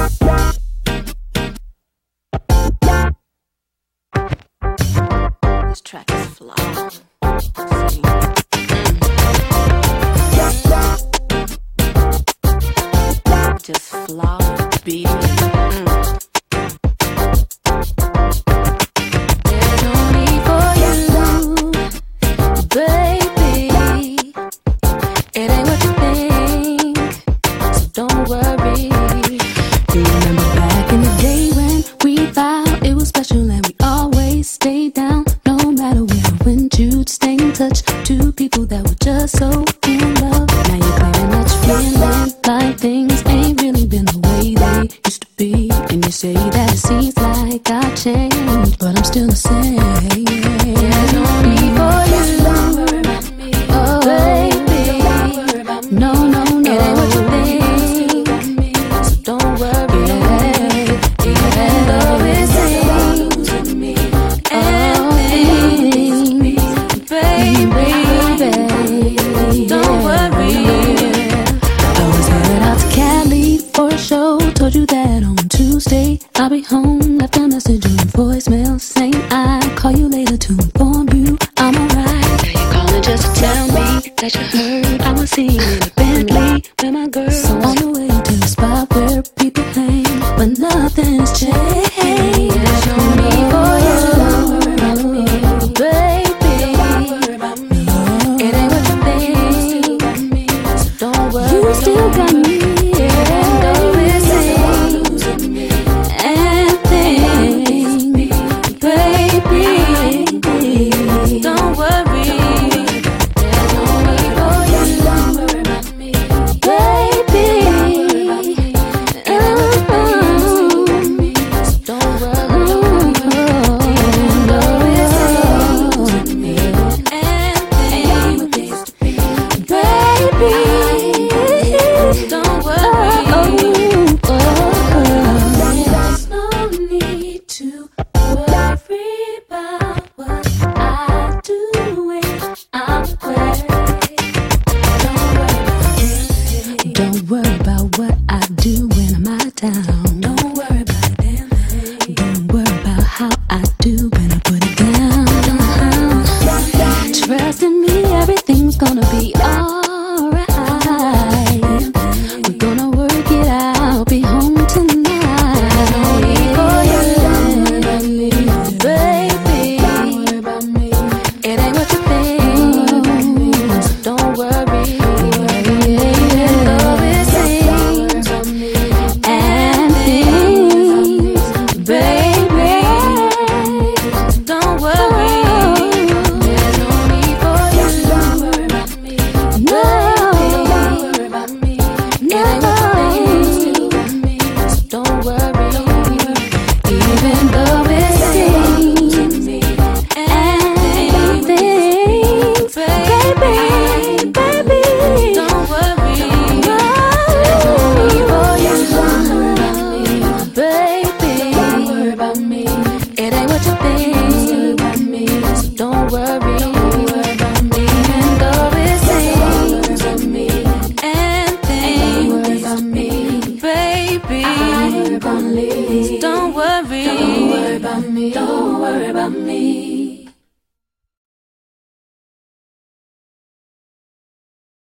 This track is flawed. Just flawed beat. There's no need for you, baby. It ain't what you think, so don't worry. Do you remember back in the day when we vowed it was special and we always stayed down? No matter where we went, you'd stay in touch. Two people that were just so in love. Now you're claiming that you're feeling like things ain't really been the way they used to be. And you say that it seems like I changed, but I'm still the same. There's no need for you, oh baby. No, no, no. It ain't what you think, so don't worry. Even though it seems and baby, don't worry. I was headed out to Cali for a show. Told you that on Tuesday I'll be home. Left a message on voicemail saying I'll call you later to inform you I'm alright. Now you're calling just to tell me that you heard I was seen in a Bentley with my girl. So on the way to the spot where people hang, but nothing's changed. There's no need for you, baby. It ain't what you think, so don't worry. You still got me. Don't worry about me.